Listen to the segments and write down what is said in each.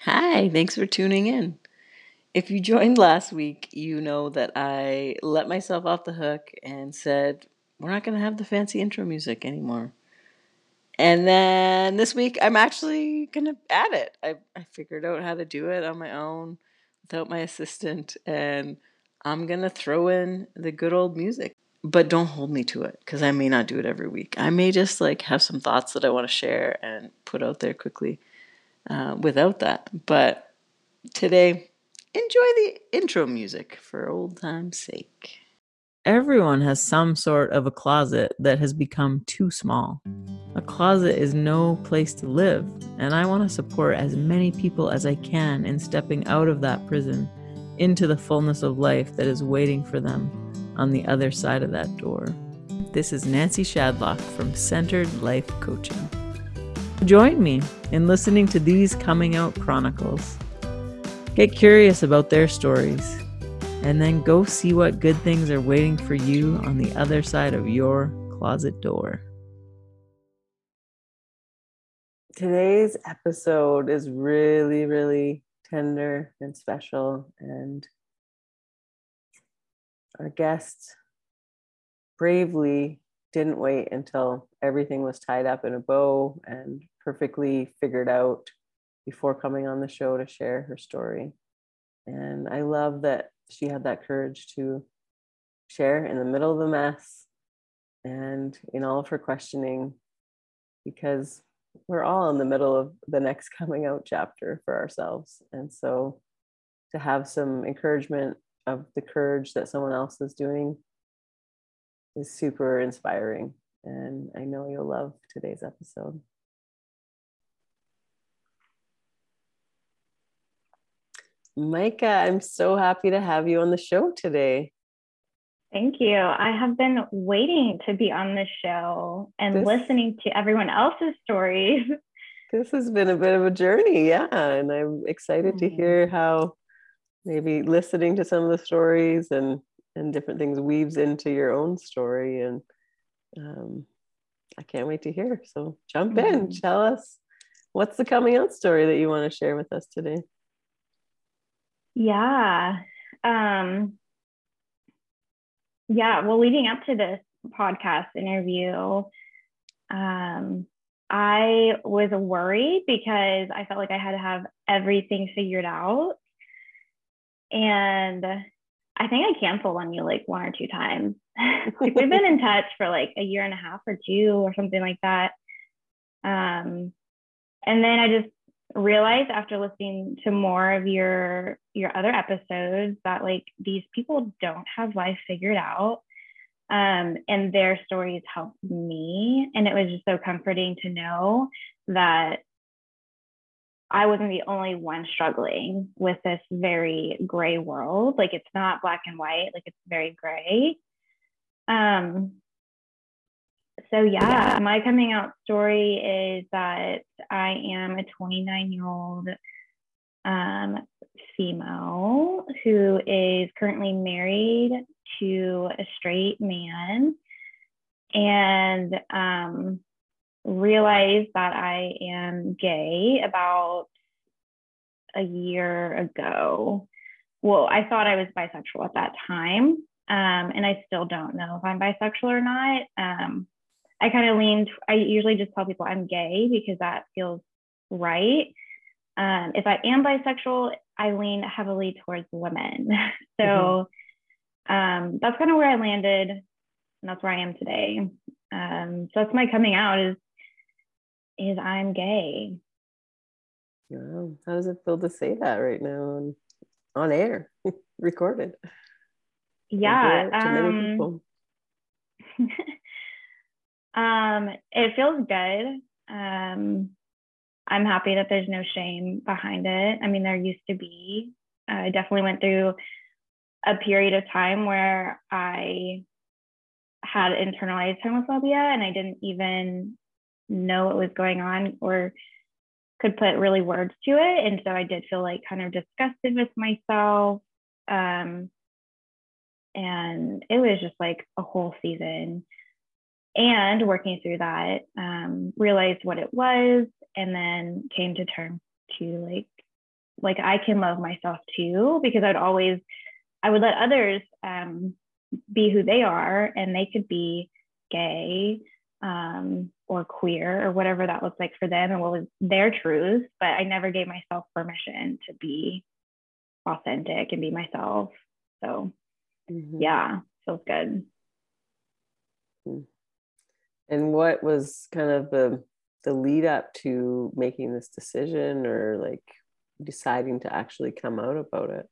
Hi, thanks for tuning in. If you joined last week, you know that I let myself off the hook and said, we're not going to have the fancy intro music anymore. And then this week, I'm actually going to add it. I figured out how to do it on my own without my assistant, and I'm going to throw in the good old music. But don't hold me to it because I may not do it every week. I may just have some thoughts that I want to share and put out there quickly without that. But today, enjoy the intro music for old time's sake. Everyone has some sort of a closet that has become too small. A closet is no place to live, and I want to support as many people as I can in stepping out of that prison into the fullness of life that is waiting for them on the other side of that door. This is Nancy Shadlock from Centered Life Coaching. Join me in listening to these coming out chronicles. Get curious about their stories, and then go see what good things are waiting for you on the other side of your closet door. Today's episode is really, really tender and special, and our guest bravely didn't wait until everything was tied up in a bow and perfectly figured out before coming on the show to share her story. And I love that she had that courage to share in the middle of the mess and in all of her questioning, because we're all in the middle of the next coming out chapter for ourselves. And so to have some encouragement of the courage that someone else is doing is super inspiring. And I know you'll love today's episode. Micah, I'm so happy to have you on the show today. Thank you. I have been waiting to be on this show and listening to everyone else's stories. This has been a bit of a journey, yeah. And I'm excited to hear how maybe listening to some of the stories and different things weaves into your own story. And I can't wait to hear. So jump in. Tell us, what's the coming out story that you want to share with us today? Yeah. Well, leading up to this podcast interview, I was worried because I felt like I had to have everything figured out. And I think I canceled on you like one or two times. We've been in touch for like a year and a half or two or something like that. And then I just realized after listening to more of your other episodes that like these people don't have life figured out. And their stories helped me. And it was just so comforting to know that I wasn't the only one struggling with this very gray world. Like it's not black and white, like it's very gray. My coming out story is that I am a 29-year-old female who is currently married to a straight man, and realized that I am gay about a year ago. Well, I thought I was bisexual at that time, and I still don't know if I'm bisexual or not. I kind of leaned, I usually just tell people I'm gay because that feels right. If I am bisexual, I lean heavily towards women. So that's kind of where I landed, and that's where I am today. So that's my coming out is I'm gay. Wow. How does it feel to say that right now on air, recorded? Yeah. To many people. It feels good. I'm happy that there's no shame behind it. I mean, there used to be. I definitely went through a period of time where I had internalized homophobia and I didn't even know what was going on or could put really words to it. And so I did feel like kind of disgusted with myself. And it was just like a whole season. And working through that, realized what it was, and then came to terms to like like I can love myself too, because I would let others be who they are, and they could be gay or queer or whatever that looks like for them and what was their truth. But I never gave myself permission to be authentic and be myself. So yeah, feels good. And what was kind of the lead up to making this decision, or like deciding to actually come out about it?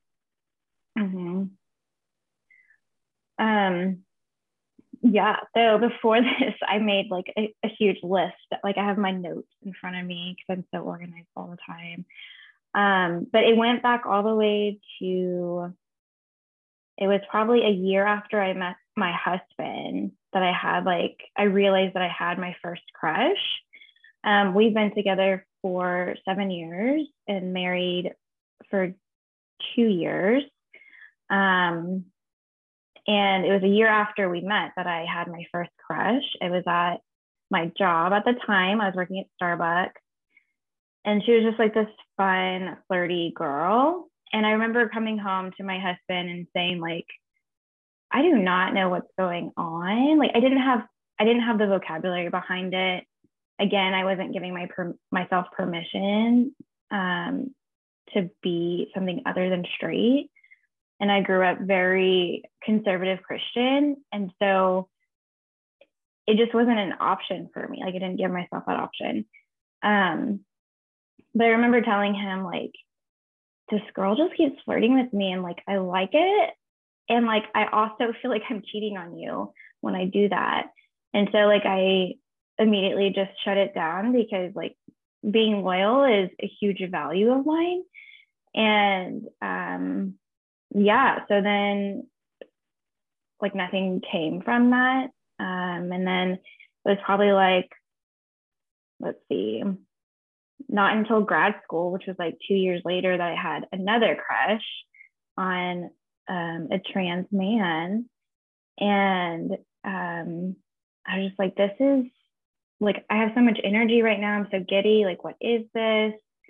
Yeah, so before this, I made like a huge list. Like I have my notes in front of me because I'm so organized all the time. But it went back all the way to, it was probably a year after I met my husband that I realized that I had my first crush. We've been together for 7 years and married for 2 years. And it was a year after we met that I had my first crush. It was at my job at the time. I was working at Starbucks. And she was just like this fun, flirty girl. And I remember coming home to my husband and saying, like, I do not know what's going on. Like, I didn't have the vocabulary behind it. Again, I wasn't giving myself permission to be something other than straight. And I grew up very conservative Christian. And so it just wasn't an option for me. Like I didn't give myself that option. But I remember telling him, like, this girl just keeps flirting with me and like, I like it. And like, I also feel like I'm cheating on you when I do that. And so like, I immediately just shut it down because like being loyal is a huge value of mine. And yeah, so then like nothing came from that. And then it was probably like, let's see, not until grad school, which was like 2 years later, that I had another crush on a trans man. And I was just like, this is like, I have so much energy right now. I'm so giddy. Like, what is this?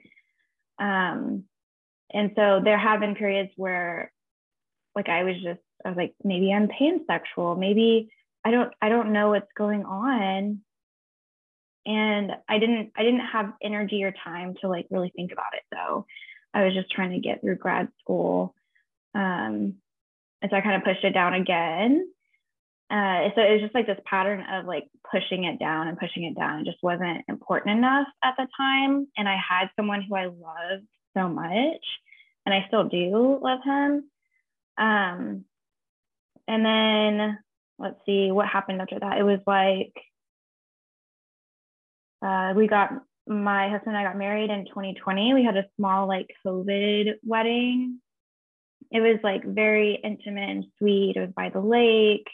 And so there have been periods where like I was like, maybe I'm pansexual. Maybe I don't know what's going on. And I didn't have energy or time to like really think about it though. I was just trying to get through grad school. And so I kind of pushed it down again. So it was just like this pattern of like pushing it down and pushing it down. It just wasn't important enough at the time. And I had someone who I loved so much, and I still do love him. And then let's see what happened after that. It was like, my husband and I got married in 2020. We had a small like COVID wedding. It was like very intimate and sweet. It was by the lake.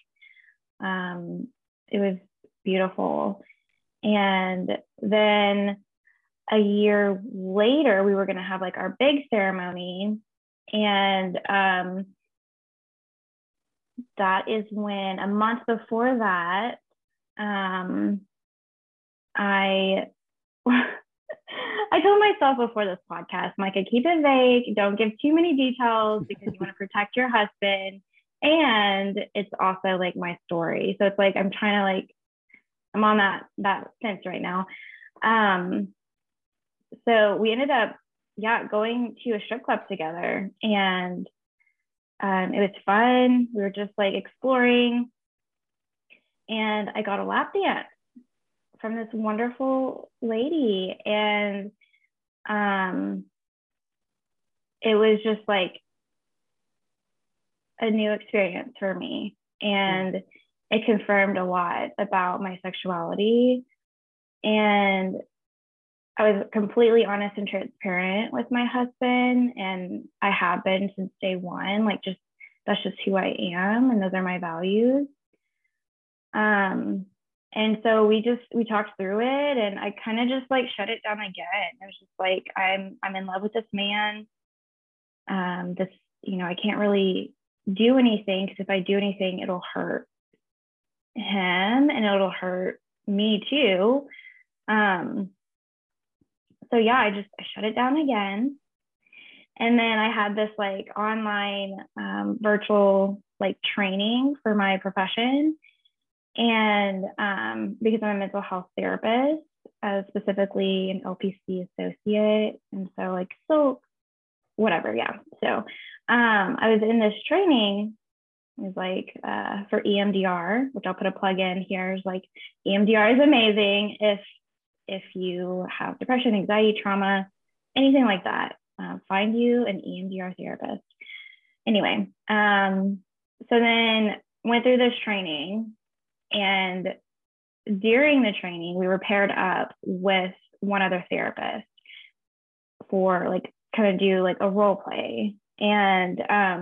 It was beautiful. And then a year later, we were going to have like our big ceremony. And that is when, a month before that, I told myself before this podcast, Micah, keep it vague. Don't give too many details because you want to protect your husband. And it's also like my story. So it's like, I'm trying to like, I'm on that fence right now. So we ended up, going to a strip club together, and it was fun. We were just like exploring, and I got a lap dance from this wonderful lady. And it was just like a new experience for me. And it confirmed a lot about my sexuality. And I was completely honest and transparent with my husband. And I have been since day one, like that's just who I am. And those are my values. And so we talked through it, and I kind of just like shut it down again. I was just like, I'm in love with this man. I can't really do anything, because if I do anything, it'll hurt him and it'll hurt me too. So yeah, I shut it down again. And then I had this like online virtual like training for my profession. And because I'm a mental health therapist, specifically an LPC associate. And so like, so whatever. Yeah. So I was in this training. It was like for EMDR, which I'll put a plug in here. Is like EMDR is amazing if you have depression, anxiety, trauma, anything like that. Find you an EMDR therapist. Anyway, so then went through this training, and during the training, we were paired up with one other therapist for like kind of do like a role play. And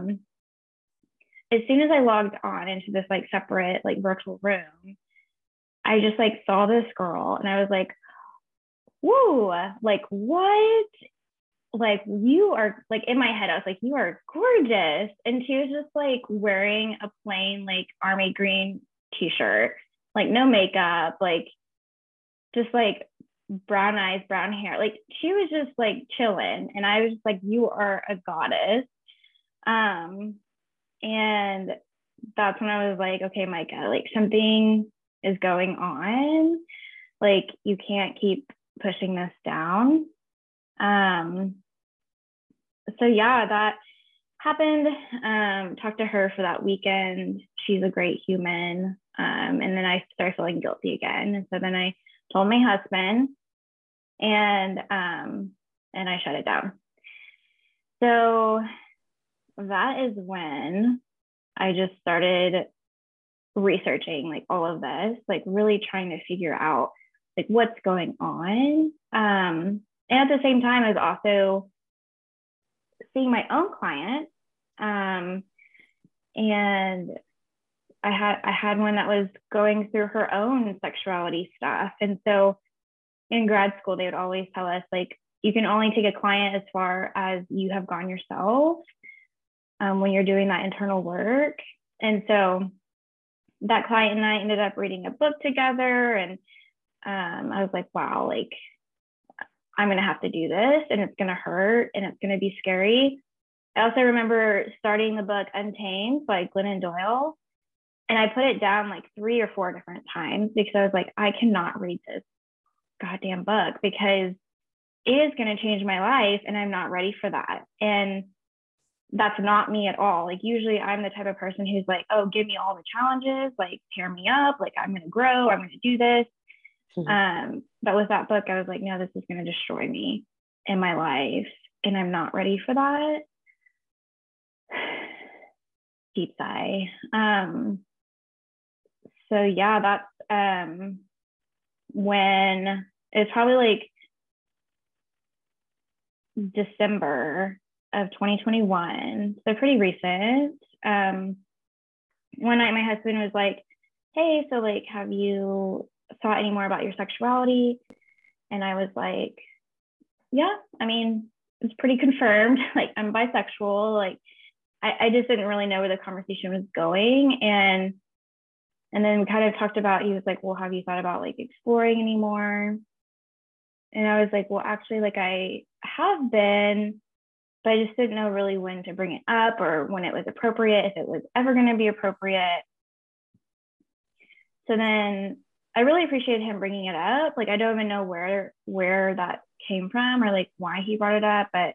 as soon as I logged on into this like separate like virtual room, I just like saw this girl and I was like, whoa, like what? Like you are like in my head, I was like, you are gorgeous. And she was just like wearing a plain like army green t-shirt, like no makeup, like just like brown eyes, brown hair. Like she was just like chilling. And I was just like, you are a goddess. And that's when I was like, okay, Micah, like something is going on. Like you can't keep pushing this down. So yeah, that happened. Talked to her for that weekend. She's a great human. And then I started feeling guilty again. And so then I told my husband, and I shut it down. So that is when I just started researching like all of this, like really trying to figure out like what's going on. And at the same time, I was also seeing my own client. And I had one that was going through her own sexuality stuff. And so in grad school, they would always tell us like, you can only take a client as far as you have gone yourself when you're doing that internal work. And so that client and I ended up reading a book together, and I was like, wow, like I'm going to have to do this, and it's going to hurt, and it's going to be scary. I also remember starting the book Untamed by Glennon Doyle, and I put it down like 3 or 4 different times because I was like, I cannot read this goddamn book because it is going to change my life, and I'm not ready for that. And that's not me at all. Like usually I'm the type of person who's like, oh, give me all the challenges, like tear me up, like I'm going to grow, I'm going to do this. But with that book, I was like, no, this is going to destroy me in my life, and I'm not ready for that. Deep sigh. So yeah, that's when it's probably like December of 2021, so pretty recent. One night my husband was like, hey, so like, have you thought any more about your sexuality? And I was like, yeah, I mean, it's pretty confirmed. Like I'm bisexual. Like I just didn't really know where the conversation was going. And then we kind of talked about, he was like, well, have you thought about like exploring anymore? And I was like, well, actually, like I have been, but I just didn't know really when to bring it up or when it was appropriate, if it was ever going to be appropriate. So then I really appreciated him bringing it up. Like, I don't even know where that came from or like why he brought it up. But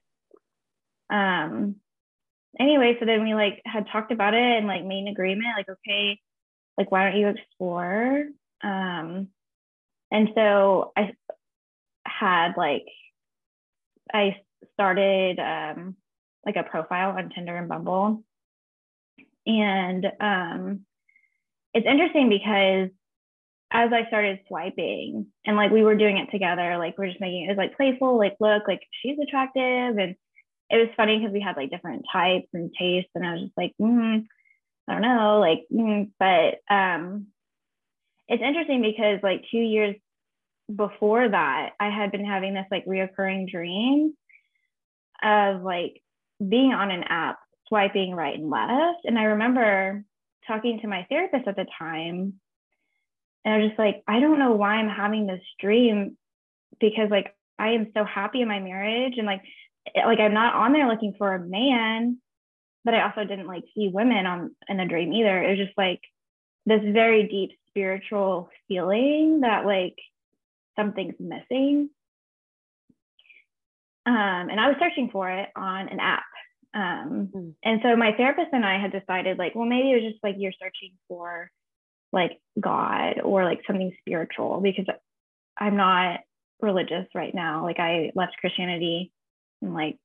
anyway, so then we like had talked about it and like made an agreement, like, okay, like, why don't you explore? And so I had like, I started like a profile on Tinder and Bumble. And it's interesting because as I started swiping and like we were doing it together, like we're just making it was like playful, like look, like she's attractive. And it was funny because we had like different types and tastes. And I was just like, I don't know, like, but it's interesting because like 2 years before that, I had been having this like reoccurring dream of like being on an app, swiping right and left. And I remember talking to my therapist at the time, and I was just like, I don't know why I'm having this dream because like I am so happy in my marriage and like like I'm not on there looking for a man, but I also didn't like see women in a dream either. It was just like this very deep spiritual feeling that like something's missing. And I was searching for it on an app. And so my therapist and I had decided like, well, maybe it was just like you're searching for like God or like something spiritual, because I'm not religious right now. Like I left Christianity in like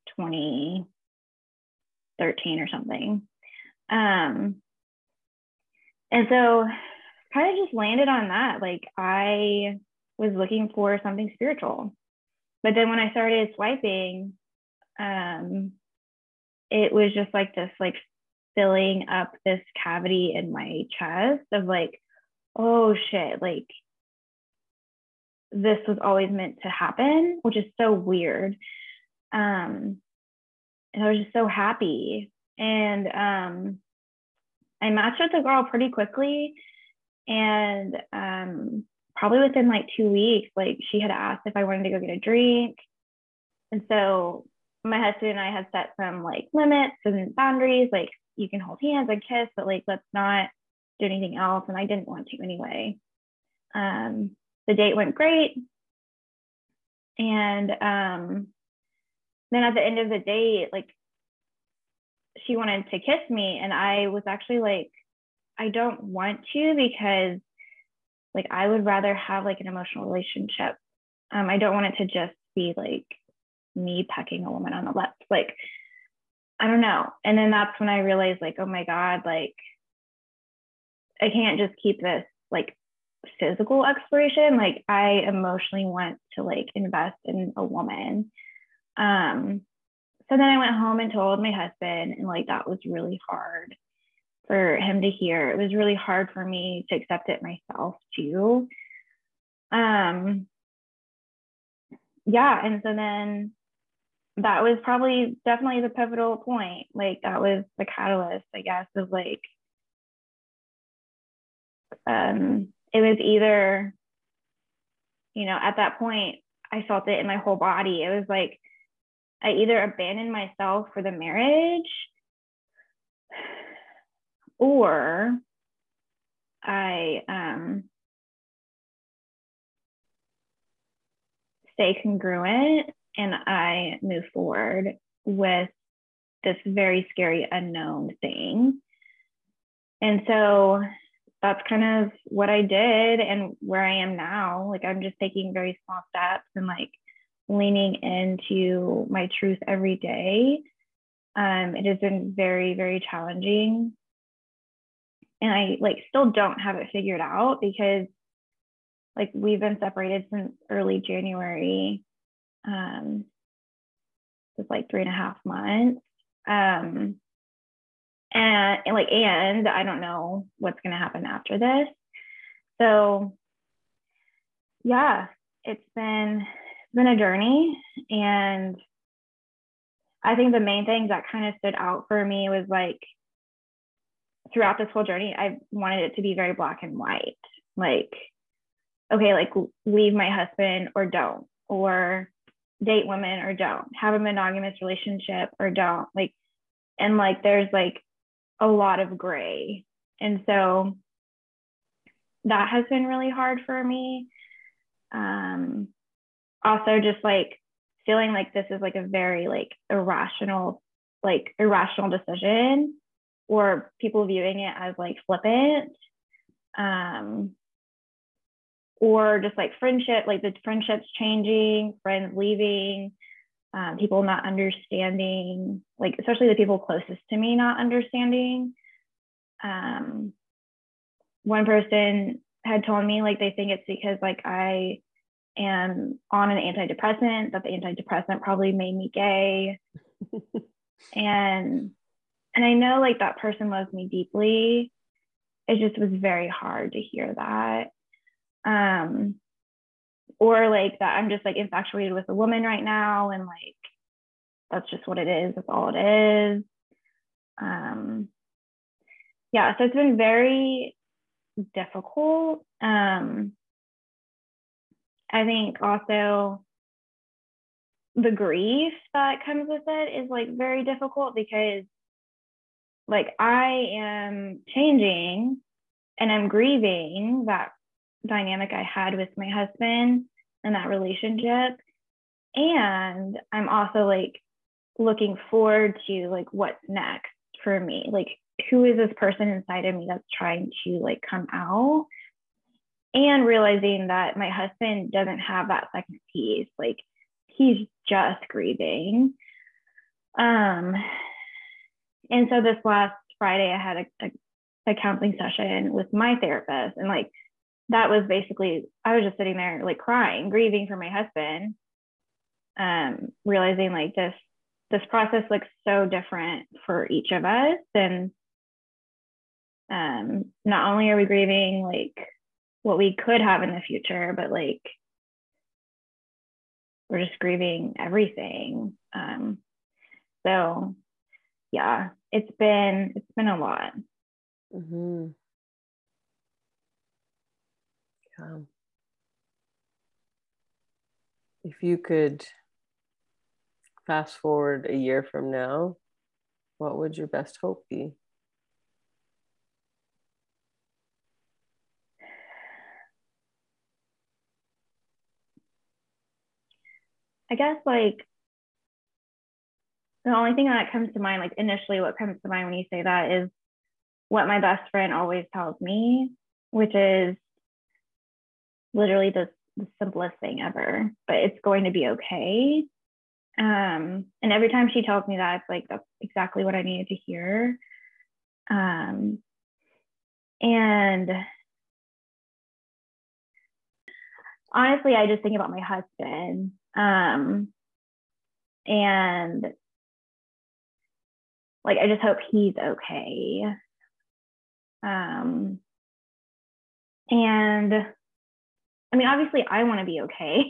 2013 or something. And so kind of just landed on that. Like I was looking for something spiritual. But then when I started swiping, it was just like this, like filling up this cavity in my chest of like, oh shit, like this was always meant to happen, which is so weird. And I was just so happy. And I matched with the girl pretty quickly. And probably within like 2 weeks, like she had asked if I wanted to go get a drink. And so my husband and I had set some like limits and boundaries, like you can hold hands and kiss, but like let's not do anything else. And I didn't want to anyway. The date went great. And then at the end of the date, like she wanted to kiss me. And I was actually like, I don't want to, because like I would rather have like an emotional relationship. I don't want it to just be like me pecking a woman on the lips. Like, I don't know. And then that's when I realized like, oh my God, like I can't just keep this like physical exploration. Like I emotionally want to like invest in a woman. So then I went home and told my husband, and like that was really hard for him to hear. It was really hard for me to accept it myself too. Yeah. And so then that was probably definitely the pivotal point. Like that was the catalyst, I guess, of like, it was either, you know, at that point, I felt it in my whole body. It was like, I either abandoned myself for the marriage, or I stay congruent and I move forward with this very scary unknown thing. And so that's kind of what I did and where I am now. Like I'm just taking very small steps and like leaning into my truth every day. It has been very, very challenging. And I like still don't have it figured out, because like we've been separated since early January. It's like 3.5 months. And I don't know what's going to happen after this. So yeah, it's been a journey. And I think the main thing that kind of stood out for me was like, throughout this whole journey, I wanted it to be very black and white. Like, okay, like leave my husband or don't, or date women or don't, have a monogamous relationship or don't. Like, and like there's like a lot of gray. And so that has been really hard for me. Also just like feeling like this is like a very like irrational decision, or people viewing it as like flippant, or just like friendship, like the friendships changing, friends leaving, people not understanding, like especially the people closest to me not understanding. One person had told me like they think it's because like I am on an antidepressant, that the antidepressant probably made me gay. and I know like that person loves me deeply. It just was very hard to hear that. Or like that I'm just like infatuated with a woman right now, and like that's just what it is. That's all it is. Yeah, so it's been very difficult. I think also the grief that comes with it is like very difficult because like I am changing and I'm grieving that dynamic I had with my husband and that relationship. And I'm also like looking forward to like what's next for me. Like, who is this person inside of me that's trying to like come out? And realizing that my husband doesn't have that second piece. Like, he's just grieving. And so this last Friday, I had a counseling session with my therapist. And like, that was basically, I was just sitting there like crying, grieving for my husband, realizing like this process looks so different for each of us. And not only are we grieving like what we could have in the future, but like we're just grieving everything. So yeah, it's been a lot. Mm-hmm. Yeah. If you could fast forward a year from now, what would your best hope be? I guess like the only thing that comes to mind, like initially what comes to mind when you say that is what my best friend always tells me, which is literally the simplest thing ever, but it's going to be okay. And every time she tells me that, it's like, that's exactly what I needed to hear. And honestly, I just think about my husband. And like, I just hope he's okay. And I mean, obviously I want to be okay.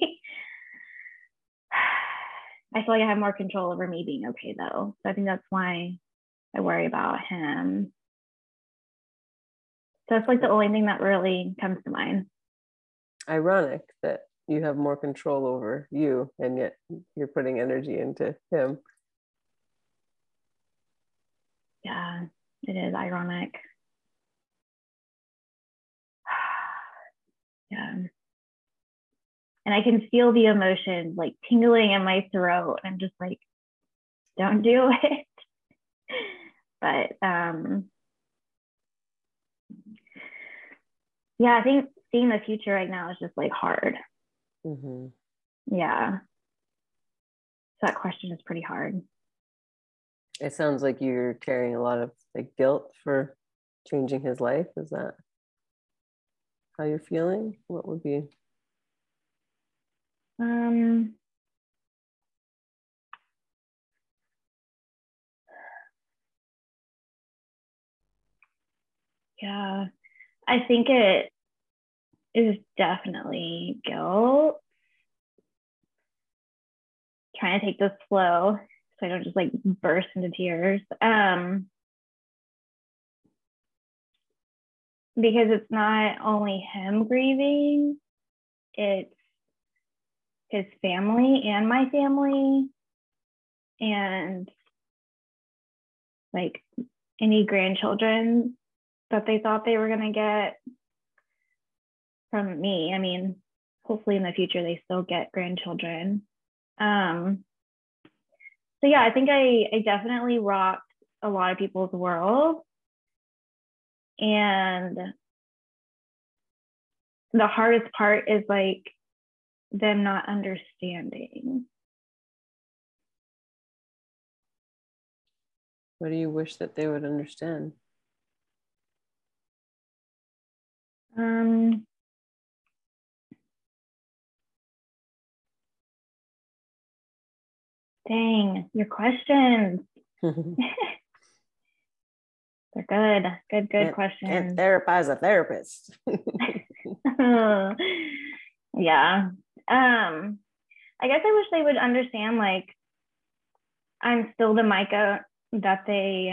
I feel like I have more control over me being okay though. So I think that's why I worry about him. So that's like the only thing that really comes to mind. Ironic that you have more control over you and yet you're putting energy into him. Yeah, it is ironic. Yeah. And I can feel the emotion like tingling in my throat. I'm just like, don't do it. But yeah, I think seeing the future right now is just like hard. Mm-hmm. Yeah. So that question is pretty hard. It sounds like you're carrying a lot of like guilt for changing his life. Is that how you're feeling? What would be? Yeah, I think it is definitely guilt. Trying to take this slow so I don't just like burst into tears. Because it's not only him grieving, it's his family and my family, and like any grandchildren that they thought they were going to get from me. I mean, hopefully in the future they still get grandchildren. So yeah, I think I definitely rocked a lot of people's world. And the hardest part is like them not understanding. What do you wish that they would understand? Dang, your questions. They're good questions. Can't therapize a therapist. Yeah. I guess I wish they would understand like I'm still the Micah that they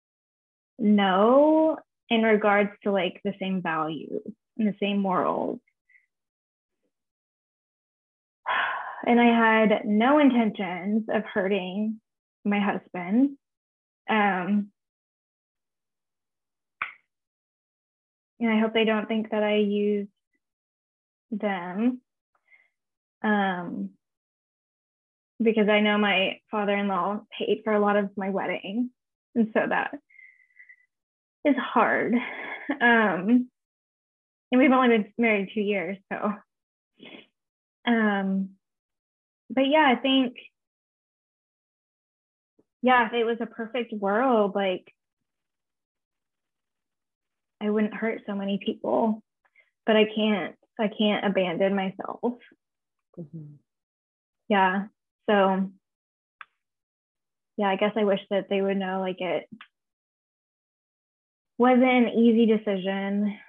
know in regards to like the same values and the same morals. And I had no intentions of hurting my husband. And I hope they don't think that I used them. Because I know my father-in-law paid for a lot of my wedding. And so that is hard. And we've only been married 2 years, so. But yeah, I think, yeah, if it was a perfect world, like, I wouldn't hurt so many people, but I can't abandon myself. Mm-hmm. Yeah. So yeah, I guess I wish that they would know, like, it wasn't an easy decision.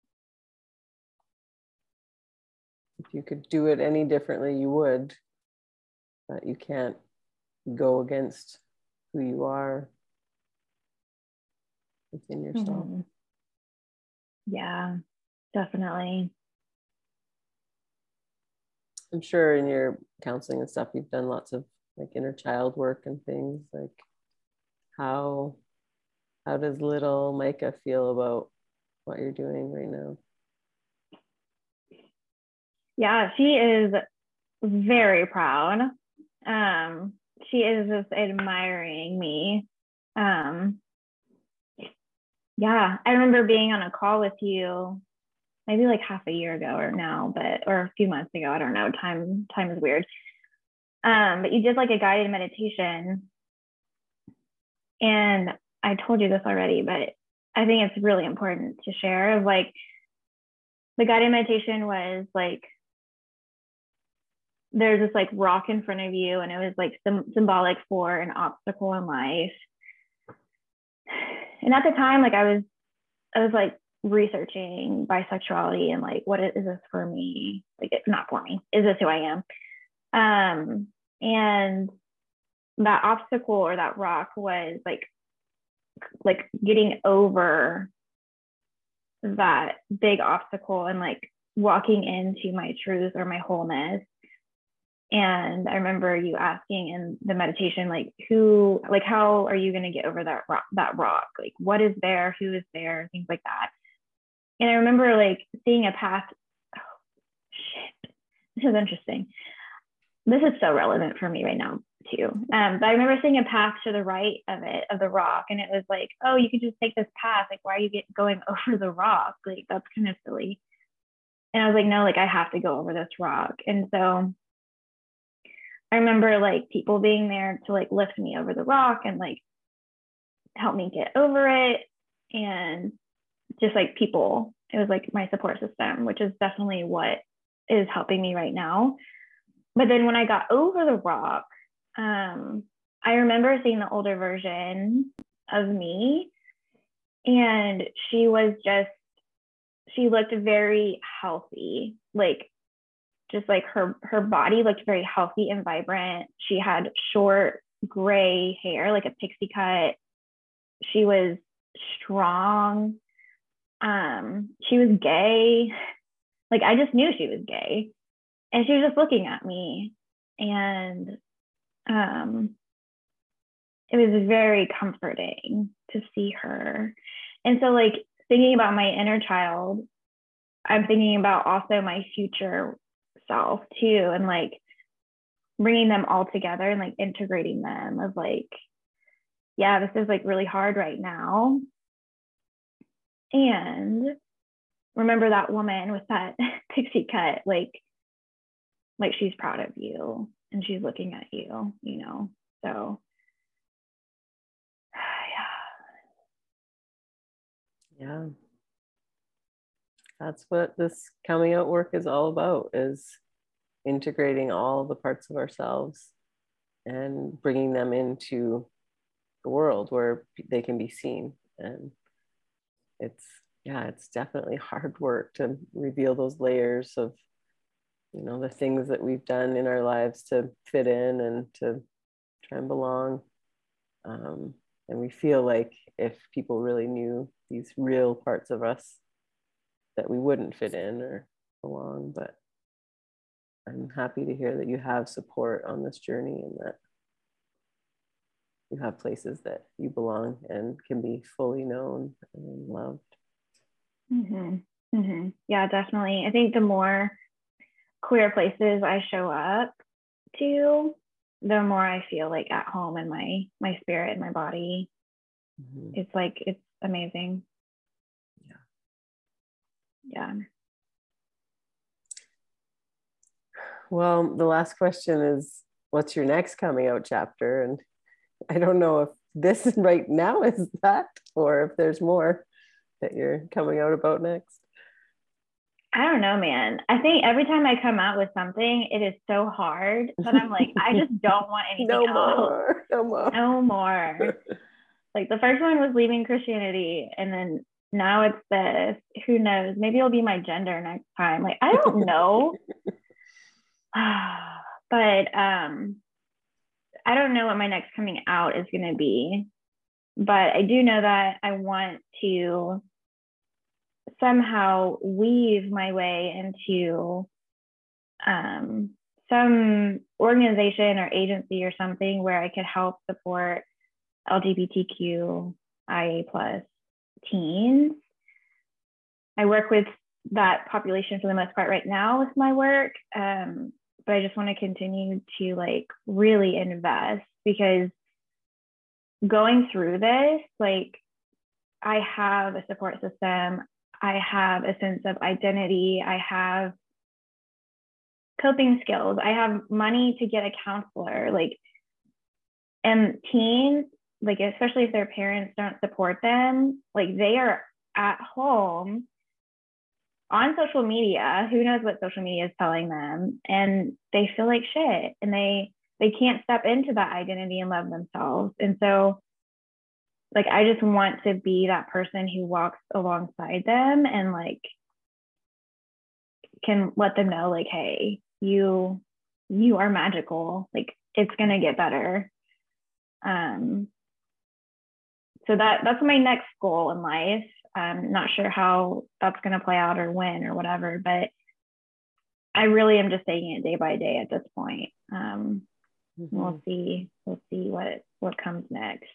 If you could do it any differently, you would, but you can't go against who you are within yourself. Mm-hmm. Yeah, definitely. I'm sure in your counseling and stuff, you've done lots of like inner child work and things. Like how does little Micah feel about what you're doing right now? Yeah, she is very proud. She is just admiring me. Yeah, I remember being on a call with you maybe like half a year ago or a few months ago. I don't know. Time is weird. But you did like a guided meditation. And I told you this already, but I think it's really important to share. Of like, the guided meditation was like, there's this like rock in front of you, and it was like symbolic for an obstacle in life. And at the time, like I was like researching bisexuality and like, what is this for me? Like, it's not for me. Is this who I am? And that obstacle or that rock was like getting over that big obstacle and like walking into my truth or my wholeness. And I remember you asking in the meditation, like, how are you going to get over that rock? Like, what is there? Who is there? Things like that. And I remember like seeing a path. Oh, shit. This is interesting. This is so relevant for me right now too. But I remember seeing a path to the right of the rock. And it was like, oh, you could just take this path. Like, why are you going over the rock? Like, that's kind of silly. And I was like, no, like, I have to go over this rock. And so I remember like people being there to like lift me over the rock and like help me get over it. And just like people, it was like my support system, which is definitely what is helping me right now. But then when I got over the rock, I remember seeing the older version of me, and she looked very healthy, like just like her body looked very healthy and vibrant. She had short gray hair, like a pixie cut. She was strong. She was gay. Like, I just knew she was gay. And she was just looking at me. And it was very comforting to see her. And so, like, thinking about my inner child, I'm thinking about also my future self too, and like bringing them all together and like integrating them of like, yeah, this is like really hard right now. And remember that woman with that pixie cut, like she's proud of you and she's looking at you, you know? So yeah, that's what this coming out work is all about, is integrating all the parts of ourselves and bringing them into the world where they can be seen. And it's definitely hard work to reveal those layers of, you know, the things that we've done in our lives to fit in and to try and belong. And we feel like if people really knew these real parts of us, that we wouldn't fit in or belong. But I'm happy to hear that you have support on this journey and that you have places that you belong and can be fully known and loved. Yeah, definitely. I think the more queer places I show up to, the more I feel like at home in my spirit and my body. It's like, it's amazing. Yeah. Well, the last question is, what's your next coming out chapter? And I don't know if this right now is that, or if there's more that you're coming out about next. I don't know, man. I think every time I come out with something, it is so hard that I'm like, I just don't want anything else. No more. Like the first one was leaving Christianity, and then now it's this. Who knows? Maybe it'll be my gender next time. Like, I don't know. But I don't know what my next coming out is going to be. But I do know that I want to somehow weave my way into some organization or agency or something where I could help support LGBTQIA+ teens. I work with that population for the most part right now with my work, but I just want to continue to like really invest, because going through this, like, I have a support system, I have a sense of identity, I have coping skills, I have money to get a counselor, like, and teens, like, especially if their parents don't support them, like, they are at home on social media, who knows what social media is telling them, and they feel like shit, and they can't step into that identity and love themselves. And so, like, I just want to be that person who walks alongside them and like can let them know, like, hey, you are magical, like, it's gonna get better. So that's my next goal in life. I'm not sure how that's going to play out or when or whatever, but I really am just taking it day by day at this point. We'll see what comes next.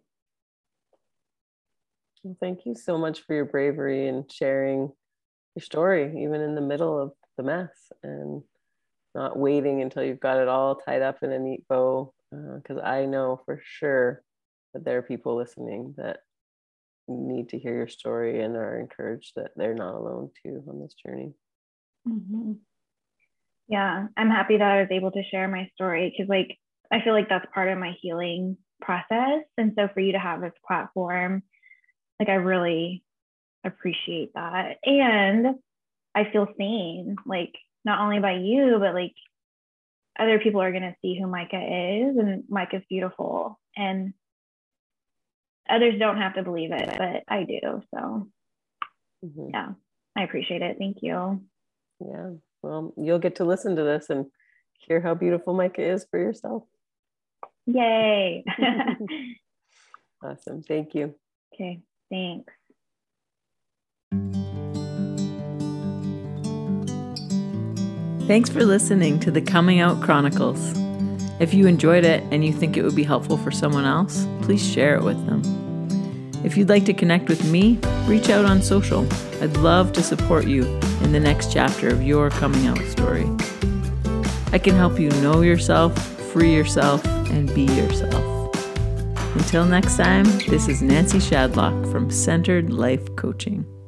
Well, thank you so much for your bravery and sharing your story, even in the middle of the mess, and not waiting until you've got it all tied up in a neat bow. Because I know for sure that there are people listening that need to hear your story and are encouraged that they're not alone too on this journey. Yeah, I'm happy that I was able to share my story, because like I feel like that's part of my healing process. And so for you to have this platform, like, I really appreciate that. And I feel seen, like, not only by you, but like other people are going to see who Micah is, and Micah's beautiful, and others don't have to believe it, but I do. So yeah, I appreciate it. Thank you. Yeah. Well, you'll get to listen to this and hear how beautiful Micah is for yourself. Yay. Awesome. Thank you. Okay. Thanks. Thanks for listening to the Coming Out Chronicles. If you enjoyed it and you think it would be helpful for someone else, please share it with them. If you'd like to connect with me, reach out on social. I'd love to support you in the next chapter of your coming out story. I can help you know yourself, free yourself, and be yourself. Until next time, this is Nancy Shadlock from Centered Life Coaching.